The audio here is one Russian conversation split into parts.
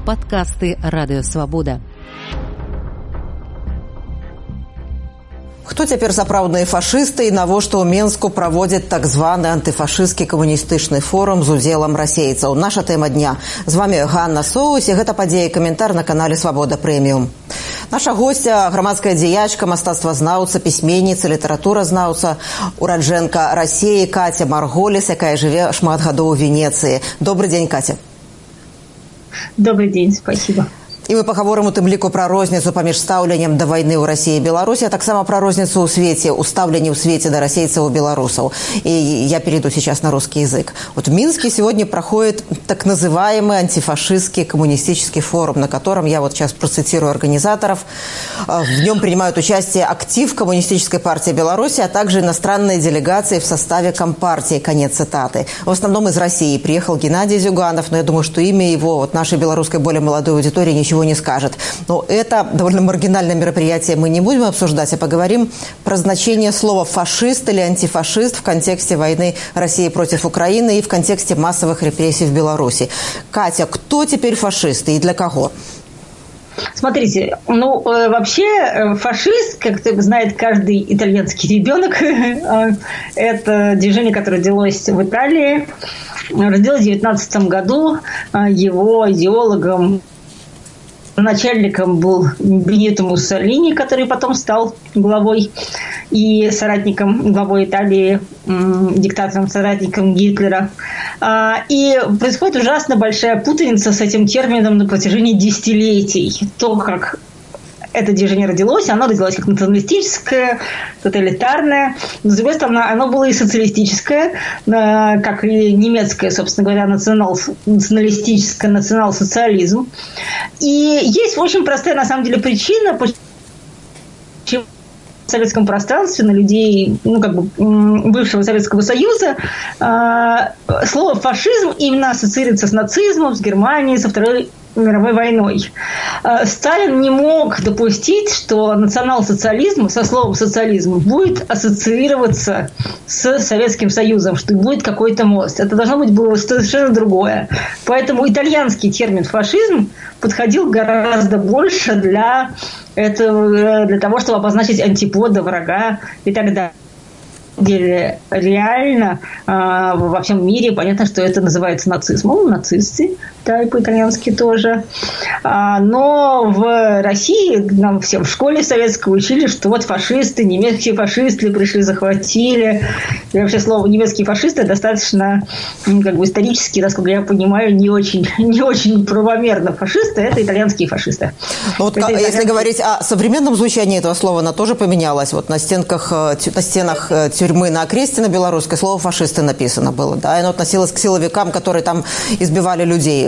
Падкасты Радыёвабода. Хто цяпер сапраўдныя фашысты і навошта ў Менску праводзяць так званы антыфашысцкі камуністычны форум з удзелам расейцаў? Наша тэма дня. З вами Ганна Соус, і гэта падзея і каментар на канале Свабода Прэміум. Наша гостя, грамадская дзеячка, мастацтвазнаўца, пісьменніца, літаратуразнаўца, ураджэнка Расіі Катя Марголіс, якая жыве шмат гадоў у Венецыі. Добрый дзень, Катя. Добрый день, спасибо. І мы пагаворым у тым ліку пра розніцу паміж стаўленнем да вайны ў Расіі і Беларусі, а таксама пра розніцу ў свеце, у стаўленні ў свеце да расейцаў и белорусов. И я перейду сейчас на русский язык. Вот в Минске сегодня проходит так называемый антифашистский коммунистический форум, на котором я вот сейчас процитирую организаторов. В нем принимают участие актив Коммунистической партии Беларуси, а также иностранные делегации в составе Компартии. Конец цитаты. В основном из России приехал Геннадий Зюганов, но я думаю, что имя его вот нашей белорусской более молодой аудитории ничего не скажет. Но это довольно маргинальное мероприятие, мы не будем обсуждать, а поговорим про значение слова «фашист» или «антифашист» в контексте войны России против Украины и в контексте массовых репрессий в Беларуси. Катя, кто теперь фашисты и для кого? Смотрите, вообще фашист, как знает каждый итальянский ребенок, это движение, которое родилось в Италии, родилось в 19 году, его идеологом, начальником был Бенито Муссолини, который потом стал главой и соратником главой Италии, диктатором, соратником Гитлера. И происходит ужасно большая путаница с этим термином на протяжении десятилетий. То, как это движение родилось, оно родилось как националистическое, тоталитарное. Но, с другой стороны, оно было и социалистическое, как и немецкое, собственно говоря, националистическое, национал-социализм. И есть очень простая, на самом деле, причина, почему в советском пространстве на людей, бывшего Советского Союза, слово «фашизм» именно ассоциируется с нацизмом, с Германией, со Второй мировой войной. Сталин не мог допустить, что национал-социализм со словом «социализм» будет ассоциироваться с Советским Союзом, что будет какой-то мост. Это должно быть было совершенно другое. Поэтому итальянский термин «фашизм» подходил гораздо больше для того, чтобы обозначить антипода, врага и так далее. Деле реально во всем мире понятно, что это называется нацизмом, нацисты, да, и по-итальянски тоже. Но в России нам всем в школе советской учили, что вот фашисты, немецкие фашисты пришли, захватили. И вообще слово немецкие фашисты достаточно, исторически, насколько я понимаю, не очень правомерно. Фашисты – это итальянские фашисты. Вот если говорить о современном звучании этого слова, оно тоже поменялось. Вот на стенах тюрьмы на Окрестино белорусской слово «фашисты» написано было, да, и оно относилось к силовикам, которые там избивали людей.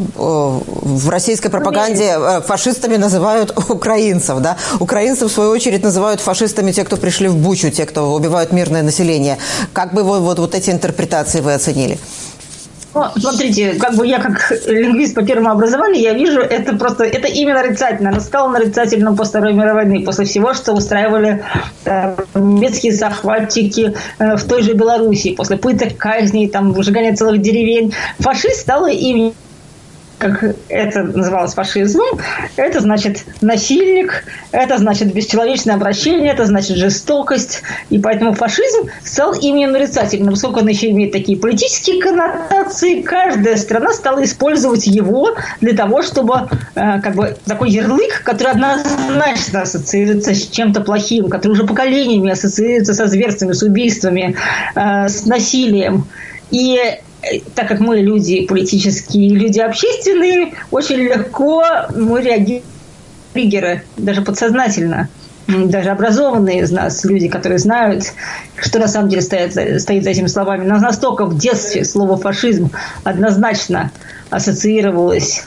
В российской пропаганде фашистами называют украинцев, да. Украинцев, в свою очередь, называют фашистами те, кто пришли в Бучу, те, кто убивают мирное население. Как бы вот эти интерпретации вы оценили? Смотрите, я как лингвист по первому образованию, я вижу, это именно нарицательно. Оно стало нарицательным после Второй мировой войны, после всего, что устраивали немецкие захватчики в той же Белоруссии, после пыток, казней, выжигания целых деревень. Фашист стало именем, как это называлось, фашизмом. Это значит насильник, это значит бесчеловечное обращение, это значит жестокость. И поэтому фашизм стал именем нарицательным. Поскольку он еще имеет такие политические коннотации, каждая страна стала использовать его для того, чтобы такой ярлык, который однозначно ассоциируется с чем-то плохим, который уже поколениями ассоциируется со зверствами, с убийствами, с насилием. И так как мы люди политические, люди общественные, очень легко мы реагируем на триггеры, даже подсознательно. Даже образованные из нас, люди, которые знают, что на самом деле стоит за этими словами. Но настолько в детстве слово «фашизм» однозначно ассоциировалось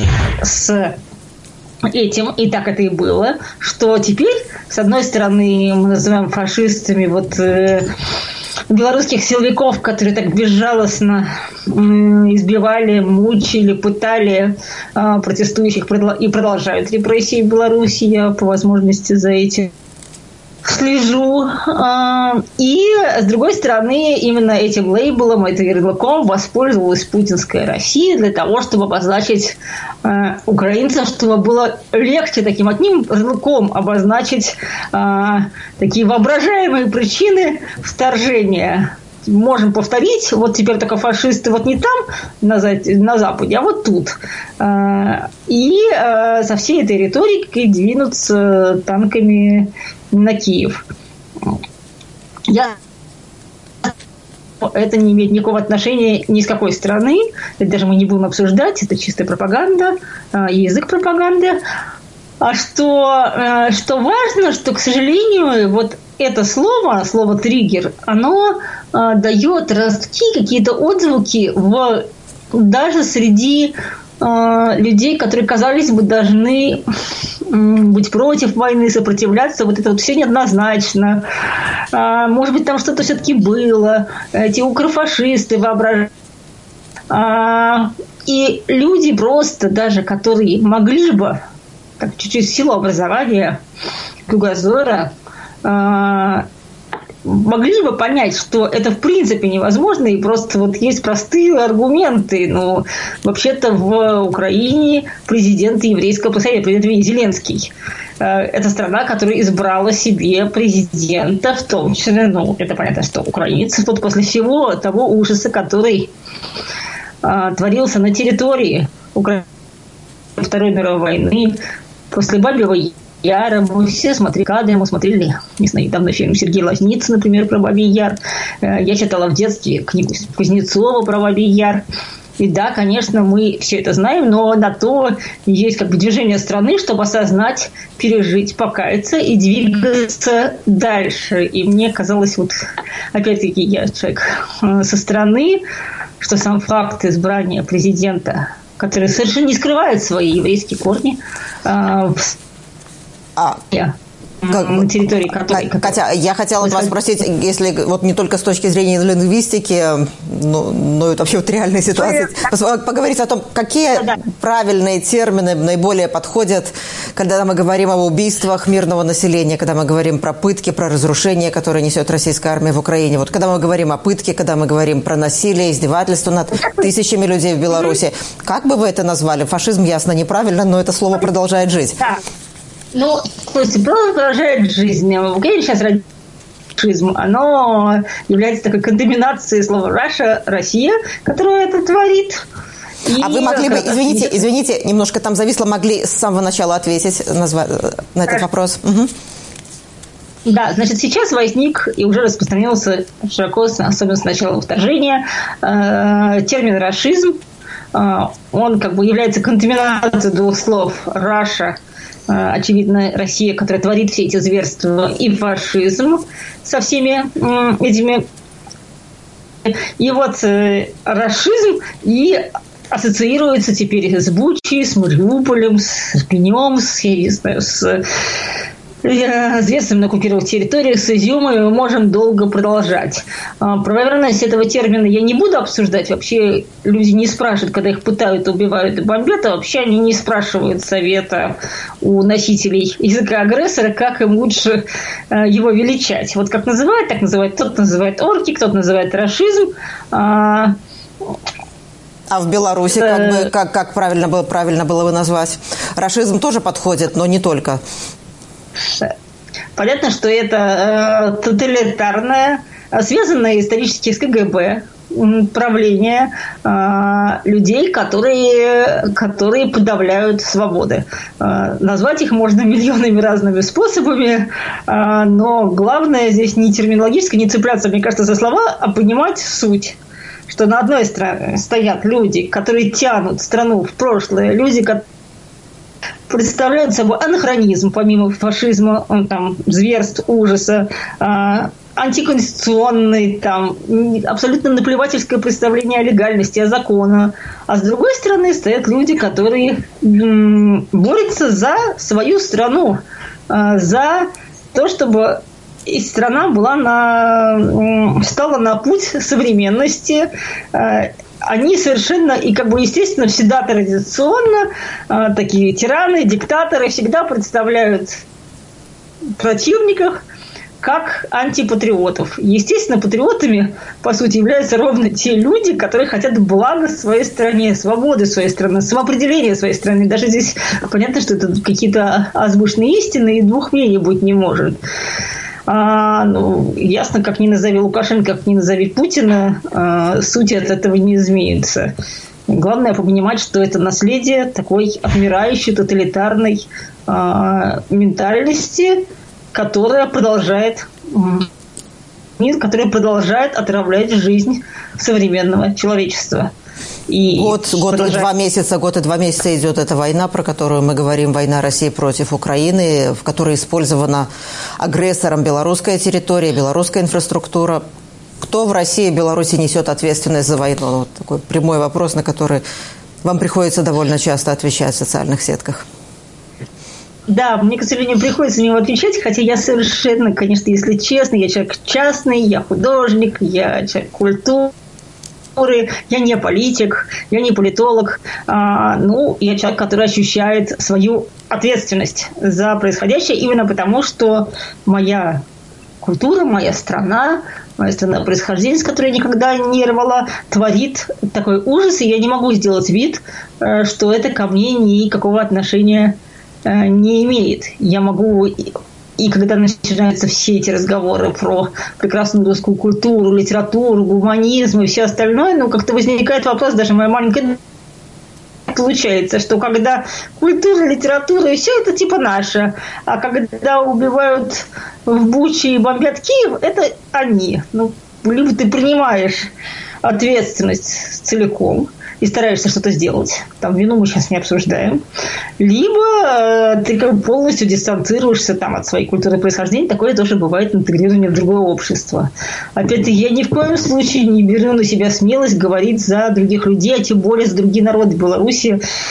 с этим, и так это и было, что теперь, с одной стороны, мы называем фашистами белорусских силовиков, которые так безжалостно избивали, мучили, пытали протестующих и продолжают репрессии в Беларуси. Я по возможности за этим слежу. И, с другой стороны, именно этим лейблом, этим ярлыком воспользовалась путинская Россия для того, чтобы обозначить украинцам, чтобы было легче таким одним ярлыком обозначить такие воображаемые причины вторжения. Можем повторить, вот теперь только фашисты вот не там, на Западе, а вот тут. И со всей этой риторикой двинуться танками на Киев. Это не имеет никакого отношения ни с какой стороны. Это даже мы не будем обсуждать. Это чистая пропаганда, язык пропаганды. А что важно, что, к сожалению, вот это слово «триггер», оно дает ростки, какие-то отзвуки даже среди людей, которые, казались бы, должны быть против войны, сопротивляться. Вот это вот все неоднозначно. Может быть, там что-то все-таки было. Эти укрофашисты воображают. И люди просто даже, которые могли бы так, чуть-чуть в силу образования, кругозора, могли бы понять, что это в принципе невозможно, и просто вот есть простые аргументы. Ну, вообще-то в Украине президент еврейского поселения, президент Зеленский. Это страна, которая избрала себе президента, в том числе, ну, это понятно, что украинцы тут после всего того ужаса, который творился на территории Украины Второй мировой войны, после Бабьего Яра, мы все смотрели кадры, мы смотрели, не знаю, недавно фильм Сергея Лазницы, например, про Бабий Яр. Я читала в детстве книгу Кузнецова про Бабий Яр. И да, конечно, мы все это знаем, но на то есть как бы движение страны, чтобы осознать, пережить, покаяться и двигаться дальше. И мне казалось, вот опять-таки я человек со стороны, что сам факт избрания президента, который совершенно не скрывает свои еврейские корни, на территории которой... Катя, я хотела вас спросить, если вот не только с точки зрения лингвистики, но и вообще вот реальной ситуации, поговорить о том, какие правильные термины наиболее подходят, когда мы говорим об убийствах мирного населения, когда мы говорим про пытки, про разрушения, которые несет российская армия в Украине. Вот когда мы говорим о пытке, когда мы говорим про насилие, издевательство над тысячами людей в Беларуси, как бы вы это назвали? Фашизм, ясно, неправильно, но это слово продолжает жить. Ну, то есть продолжает жизнь. В Украине сейчас фашизм, оно является такой кондоминацией слова «Russia», «Россия», которая это творит. А вы могли бы, извините, немножко там зависло, могли с самого начала ответить на этот вопрос? Угу. Да, значит, сейчас возник и уже распространился широко, особенно с начала вторжения, термин «рашизм». Он как бы является контаминацией двух слов «Russia», очевидно, Россия, которая творит все эти зверства, и фашизм со всеми этими. И вот рашизм и ассоциируется теперь с Бучей, с Мариуполем, с Ирпенем, с зверством на оккупированных территориях, с Изюмом, и мы можем долго продолжать. Правомерность этого термина я не буду обсуждать. Вообще люди не спрашивают, когда их пытают, убивают и бомбят, а вообще они не спрашивают совета у носителей языка агрессора, как им лучше его величать. Вот как называют, так называют. Кто-то называет орки, кто-то называет рашизм. А в Беларуси как правильно было бы назвать? Рашизм тоже подходит, но не только. Понятно, что это тоталитарное, связанное исторически с КГБ правление людей, которые подавляют свободы. Назвать их можно миллионами разными способами, но главное здесь не терминологически, не цепляться, мне кажется, за слова, а понимать суть. Что на одной стороне стоят люди, которые тянут страну в прошлое, люди, которые представляют собой анахронизм, помимо фашизма, там, зверств, ужаса, антиконституционный, там, абсолютно наплевательское представление о легальности, о законе. А с другой стороны стоят люди, которые борются за свою страну, за то, чтобы и страна встала на путь современности. Они совершенно и как бы естественно всегда традиционно такие тираны, диктаторы всегда представляют противников как антипатриотов. Естественно, патриотами, по сути, являются ровно те люди, которые хотят блага своей стране, свободы своей страны, самоопределения своей страны. Даже здесь понятно, что это какие-то озвученные истины, и двух мнений быть не может. Ясно, как ни назови Лукашенко, как ни назови Путина, суть от этого не изменится. Главное понимать, что это наследие такой отмирающей, тоталитарной ментальности, которая продолжает отравлять жизнь современного человечества. И год и 2 месяца идет эта война, про которую мы говорим, война России против Украины, в которой использована агрессором белорусская территория, белорусская инфраструктура. Кто в России и Беларуси несет ответственность за войну? Вот такой прямой вопрос, на который вам приходится довольно часто отвечать в социальных сетках. Да, мне, к сожалению, приходится на него отвечать, хотя я совершенно, конечно, если честно, я человек частный, я художник, я человек культуры, я не политик, я не политолог, я человек, который ощущает свою ответственность за происходящее именно потому, что моя культура, моя страна происхождения, с которой я никогда не рвала, творит такой ужас, и я не могу сделать вид, что это ко мне никакого отношения не имеет. Я могу, и когда начинаются все эти разговоры про прекрасную русскую культуру, литературу, гуманизм и все остальное, как-то возникает вопрос, даже моя маленькая получается, что когда культура, литература и все это типа наше, а когда убивают в Буче и бомбят Киев, это они. Либо ты принимаешь ответственность целиком и стараешься что-то сделать. Вину мы сейчас не обсуждаем. Либо ты полностью дистанцируешься от своей культуры происхождения. Такое тоже бывает интегрирование в другое общество. Опять-таки, я ни в коем случае не беру на себя смелость говорить за других людей, а тем более за другие народы Беларусь,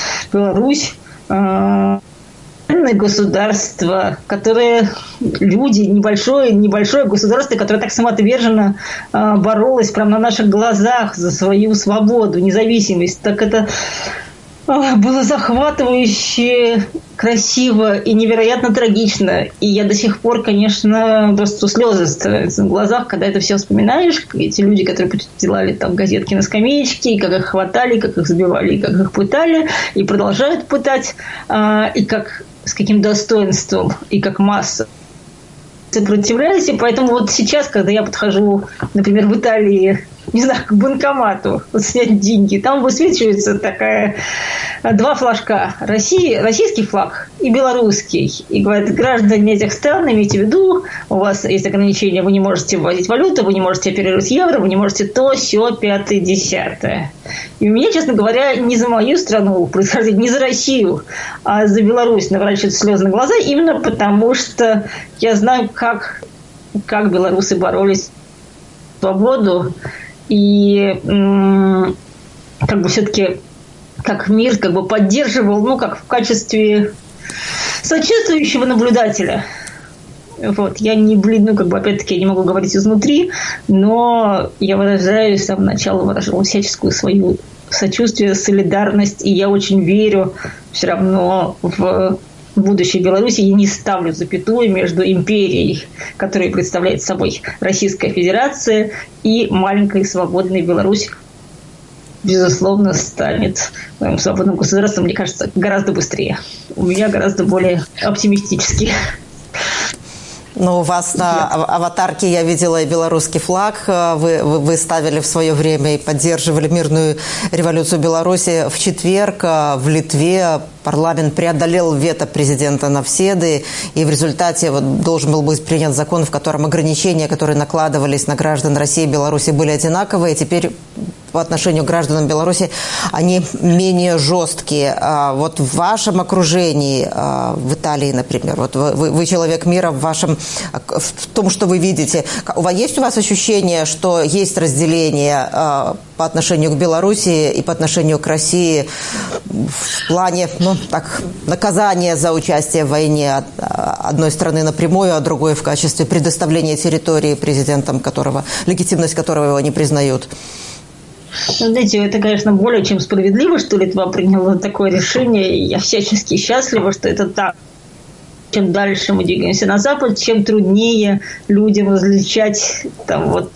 государство, которое люди, небольшое государство, которое так самоотверженно боролось прямо на наших глазах за свою свободу, независимость. Так это было захватывающе, красиво и невероятно трагично. И я до сих пор, конечно, просто слезы становятся на глазах, когда это все вспоминаешь. Эти люди, которые делали газетки на скамеечке, и как их хватали, как их забивали, и как их пытали, и продолжают пытать, и как с каким достоинством, и как масса сопротивляюсь. И поэтому сейчас, когда я подхожу, например, в Италии, не знаю, к банкомату снять деньги, там высвечивается два флажка. Российский флаг и белорусский. И говорят, граждане этих стран, имейте в виду, у вас есть ограничения, вы не можете ввозить валюту, вы не можете оперировать евро, вы не можете то, сё, 5, 10. И у меня, честно говоря, не за мою страну происходит, не за Россию, а за Беларусь наворачивают слезы на глаза, именно потому что я знаю, как белорусы боролись за свободу. И все-таки как мир поддерживал, как в качестве сочувствующего наблюдателя. Я не опять-таки, я не могу говорить изнутри, но я выражаю, с самого начала выражала всяческую свою сочувствие, солидарность, и я очень верю все равно в будущее Беларуси. Я не ставлю запятую между империей, которая представляет собой Российская Федерация, и маленькой свободной Беларусь, безусловно, станет свободным государством, мне кажется, гораздо быстрее. У меня гораздо более оптимистический. У вас на аватарке я видела и белорусский флаг. Вы ставили в свое время и поддерживали мирную революцию Беларуси. В четверг в Литве парламент преодолел вето президента Навседы, и в результате должен был быть принят закон, в котором ограничения, которые накладывались на граждан России и Беларуси, были одинаковые. Теперь по отношению к гражданам Беларуси они менее жесткие. В вашем окружении, в Италии, например, вы человек мира в том, что вы видите, есть у вас ощущение, что есть разделение по отношению к Беларуси и по отношению к России в плане наказания за участие в войне одной страны напрямую, а другой в качестве предоставления территории президентом легитимность которого его не признают? Знаете, это, конечно, более чем справедливо, что Литва приняла такое решение. Я всячески счастлива, что это так. чем дальше мы двигаемся на запад, чем труднее людям различать там вот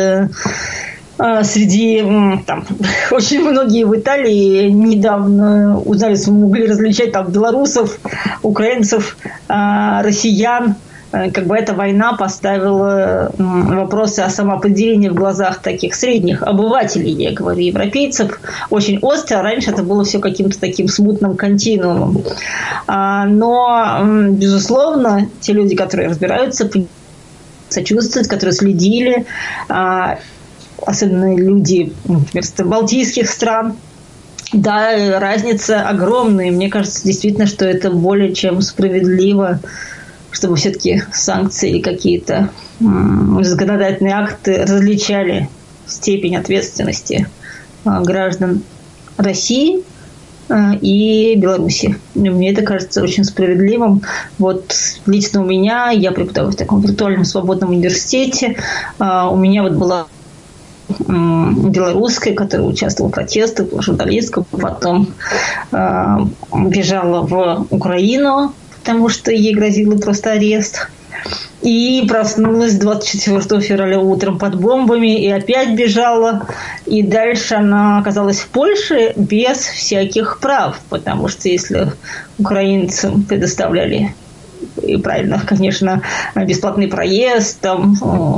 среди там, очень многие в Италии недавно узнали, смогли различать там белорусов, украинцев, россиян. Как бы эта война поставила вопросы о самоопределении в глазах таких средних обывателей, я говорю, европейцев, очень остро. Раньше это было все каким-то таким смутным континуумом. Но, безусловно, те люди, которые разбираются, сочувствуют, которые следили, особенно люди, например, из балтийских стран, да, разница огромная. Мне кажется, действительно, что это более чем справедливо, чтобы все-таки санкции или какие-то законодательные акты различали степень ответственности граждан России и Беларуси. Мне это кажется очень справедливым. Вот лично у меня, я преподаю в таком виртуальном свободном университете, у меня вот была белорусская, которая участвовала в протестах, журналистка, потом бежала в Украину, потому что ей грозил просто арест. И проснулась 24 февраля утром под бомбами и опять бежала. И дальше она оказалась в Польше без всяких прав, потому что если украинцам предоставляли, и правильно, конечно, бесплатный проезд, там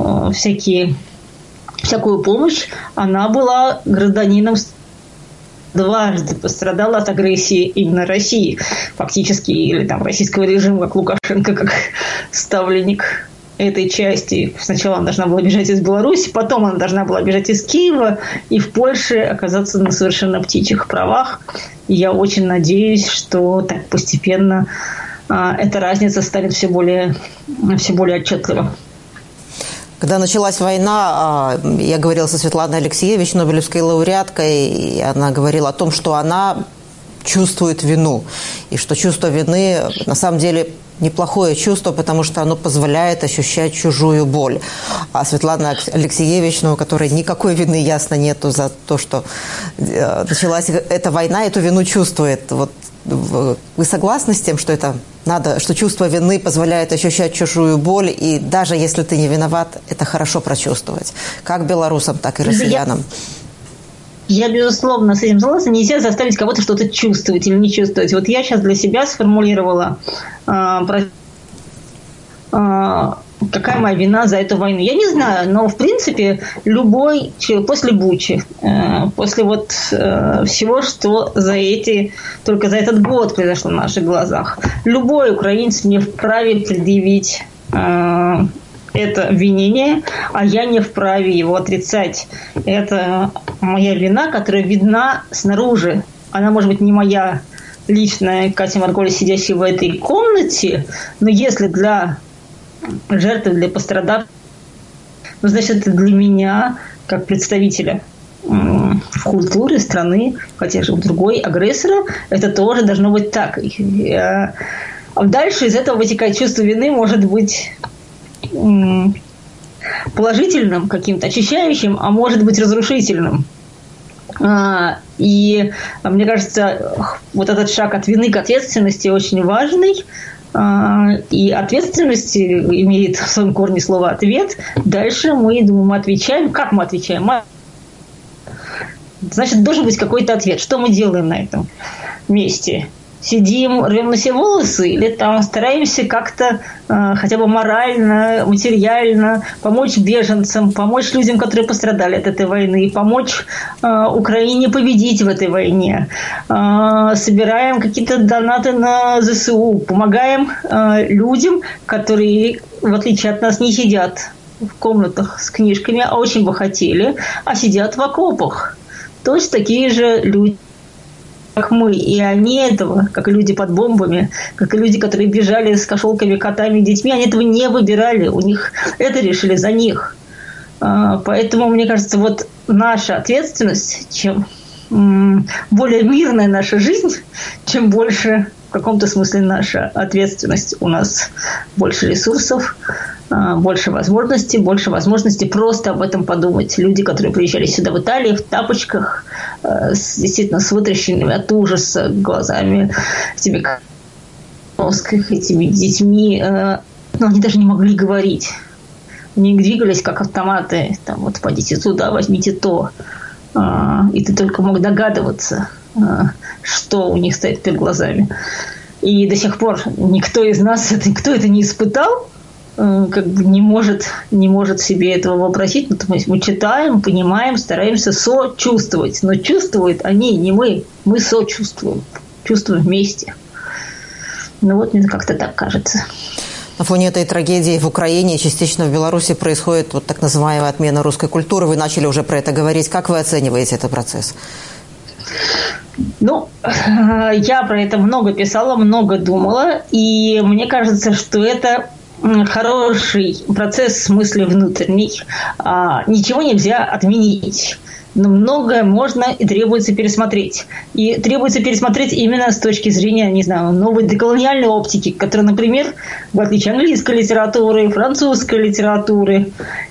всякую помощь, она была гражданином, дважды пострадала от агрессии именно России, фактически, или там российского режима, как Лукашенко, как ставленник этой части. Сначала она должна была бежать из Беларуси, потом она должна была бежать из Киева и в Польше оказаться на совершенно птичьих правах. И я очень надеюсь, что так постепенно эта разница станет все более отчетлива. Когда началась война, я говорила со Светланой Алексеевич, Нобелевской лауреаткой, и она говорила о том, что она чувствует вину, и что чувство вины на самом деле неплохое чувство, потому что оно позволяет ощущать чужую боль. А Светлана Алексеевич, у которой никакой вины, ясно, нету за то, что началась эта война, эту вину чувствует. Вот вы согласны с тем, что это надо, что чувство вины позволяет ощущать чужую боль, и даже если ты не виноват, это хорошо прочувствовать, как белорусам, так и россиянам? Я, безусловно, с этим согласна. Нельзя заставить кого-то что-то чувствовать или не чувствовать. Вот я сейчас для себя сформулировала, какая моя вина за эту войну. Я не знаю, но, в принципе, любой человек после Бучи, после вот всего, что только за этот год произошло на наших глазах, любой украинец мне вправе предъявить это обвинение, а я не вправе его отрицать. Это моя вина, которая видна снаружи. Она, может быть, не моя личная, Катя Марголи, сидящая в этой комнате, но если для жертвы, для пострадавших, значит, это для меня, как представителя культуры страны, хотя же другой, агрессора, это тоже должно быть так. А дальше из этого вытекает чувство вины, может быть положительным каким-то, очищающим, а может быть разрушительным. И мне кажется, вот этот шаг от вины к ответственности очень важный. И ответственность имеет в своем корне слово «ответ». Дальше мы, думаю, отвечаем. Как мы отвечаем? Значит, должен быть какой-то ответ. Что мы делаем на этом месте? Сидим, рвем на себе волосы, или там стараемся как-то хотя бы морально, материально помочь беженцам, помочь людям, которые пострадали от этой войны, помочь Украине победить в этой войне. Собираем какие-то донаты на ЗСУ, помогаем людям, которые, в отличие от нас, не сидят в комнатах с книжками, а очень бы хотели, а сидят в окопах. То есть такие же люди, как мы, и они этого, как и люди под бомбами, как и люди, которые бежали с кошелками, котами, детьми, они этого не выбирали, у них это решили за них. Поэтому, мне кажется, вот наша ответственность, чем более мирная наша жизнь, чем больше в каком-то смысле наша ответственность, у нас больше ресурсов, больше возможностей просто об этом подумать. Люди, которые приезжали сюда в Италию в тапочках, действительно с вытращенными от ужаса глазами, этими детьми, но они даже не могли говорить. Они двигались как автоматы. Там, вот пойдите туда, возьмите то. И ты только мог догадываться, что у них стоит перед глазами. И до сих пор никто из нас, кто это не испытал, как бы не может себе этого вообразить. Мы читаем, понимаем, стараемся сочувствовать. Но чувствуют они, не мы. Мы сочувствуем. Чувствуем вместе. Ну вот мне как-то так кажется. На фоне этой трагедии в Украине, частично в Беларуси, происходит вот так называемая отмена русской культуры. Вы начали уже про это говорить. Как вы оцениваете этот процесс? Ну, я про это много писала, много думала. И мне кажется, что это хороший процесс в смысле внутренний. Ничего нельзя отменить. Но многое можно и требуется пересмотреть. И требуется пересмотреть именно с точки зрения, не знаю, новой деколониальной оптики, которая, например, в отличие от английской литературы, французской литературы,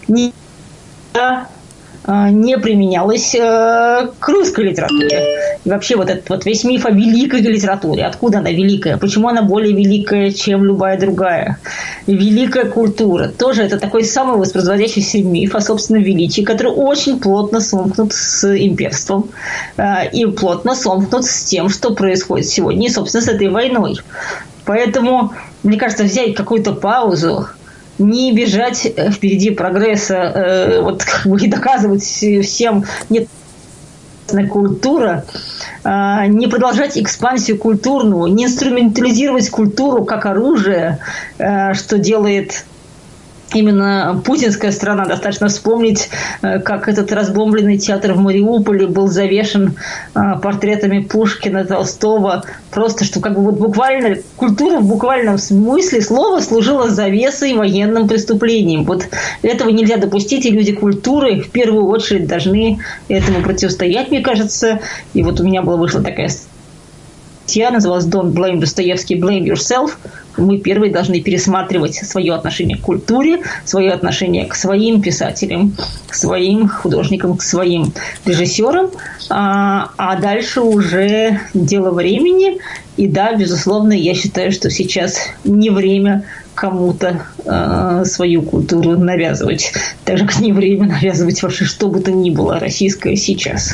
не применялась к русской литературе. И вообще вот этот вот весь миф о великой литературе. Откуда она великая? Почему она более великая, чем любая другая? Великая культура. Тоже это такой самый воспроизводящийся миф о собственном величии, который очень плотно сомкнут с имперством и плотно сомкнут с тем, что происходит сегодня, и, собственно, с этой войной. Поэтому, мне кажется, взять какую-то паузу, не бежать впереди прогресса, вот как бы и доказывать всем, нет, культура, не продолжать экспансию культурную, не инструментализировать культуру как оружие, что делает именно путинская страна. Достаточно вспомнить, как этот разбомбленный театр в Мариуполе был завешен портретами Пушкина, Толстого. Просто, что как бы вот буквально культура в буквальном смысле слова служила завесой военным преступлением. Вот этого нельзя допустить, и люди культуры в первую очередь должны этому противостоять, мне кажется. И вот у меня вышла такая статья, называлась «Don't blame Dostoevsky, blame yourself». Мы первые должны пересматривать свое отношение к культуре, свое отношение к своим писателям, к своим художникам, к своим режиссерам, а дальше уже дело времени. И да, безусловно, я считаю, что сейчас не время кому-то свою культуру навязывать. Так же, как не время навязывать вообще что бы то ни было российское сейчас.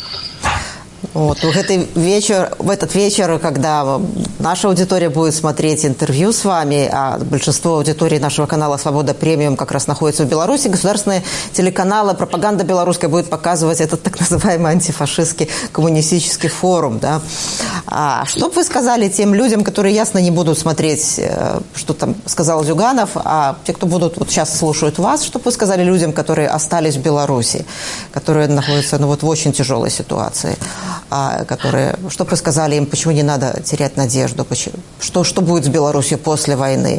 Вот, в этот вечер, когда наша аудитория будет смотреть интервью с вами, а большинство аудитории нашего канала «Свобода премиум» как раз находится в Беларуси, государственные телеканалы, пропаганда белорусская будет показывать этот так называемый антифашистский коммунистический форум. Да? Что бы вы сказали тем людям, которые ясно не будут смотреть, что там сказал Зюганов, а те, кто будут вот сейчас слушают вас, что бы вы сказали людям, которые остались в Беларуси, которые находятся в очень тяжелой ситуации? Что бы вы сказали им, почему не надо терять надежду, что будет с Беларусью после войны?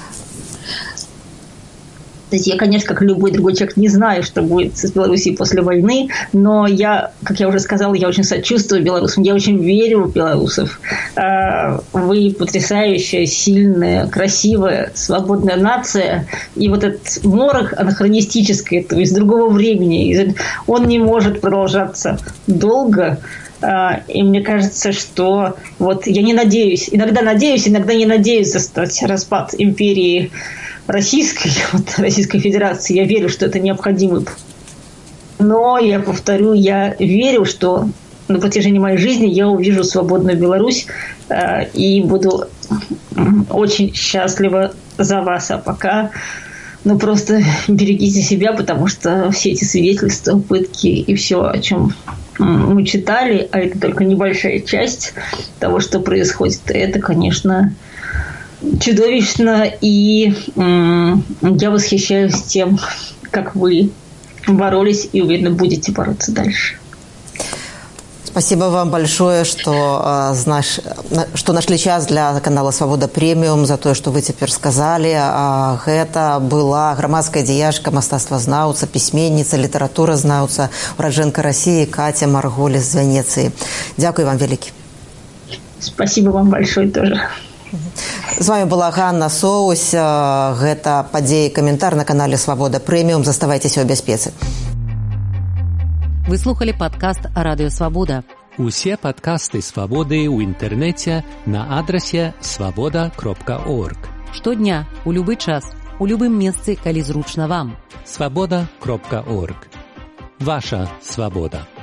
Я, конечно, как любой другой человек, не знаю, что будет с Белоруссией после войны, но я, как я уже сказала, я очень сочувствую белорусам, я очень верю в белорусов. Вы потрясающая, сильная, красивая, свободная нация, и вот этот морок анахронистический, то есть другого времени, он не может продолжаться долго. И мне кажется, что вот я не надеюсь, иногда не надеюсь застать распад империи Российской Федерации. Я верю, что это необходимо. Но, я повторю, я верю, что на протяжении моей жизни я увижу свободную Беларусь и буду очень счастлива за вас. А пока, просто берегите себя, потому что все эти свидетельства, пытки и все, о чем мы читали, а это только небольшая часть того, что происходит, это, конечно, чудовищно, и я восхищаюсь тем, как вы боролись и, уверенно, будете бороться дальше. Спасибо вам большое, что нашли час для канала «Свобода премиум», за то, что вы теперь сказали. Это была грамадская дзеячка, мастацтвазнаўца, пісьменніца, літаратуразнаўца, ураджэнка России Катя Марголис из Венеции. Дякую вам вялікі. Спасибо вам большое тоже. З вами была Ганна Соусь. Гэта падзеі каментар на канале «Свобода премиум». Заставайтеся ў бяспецы. Вы слухали падкаст «Радыё Свабода». Усе падкасты «Свабоды» ў інтэрнэце на адрасе swaboda.org. Штодня, у любы час, у любым месцы, калі зручна вам. swaboda.org. Ваша свабода.